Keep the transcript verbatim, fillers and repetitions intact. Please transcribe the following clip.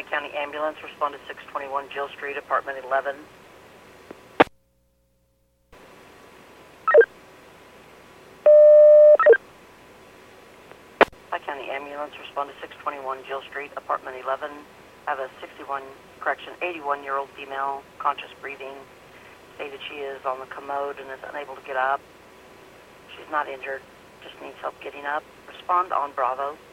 Pike County Ambulance, respond to six twenty-one Jill Street, apartment eleven. Pike County Ambulance, respond to six twenty-one Jill Street, apartment eleven. I have a sixty-one, correction, eighty-one-year-old female, conscious breathing. Stated she is on the commode and is unable to get up. She's not injured, just needs help getting up. Respond on Bravo.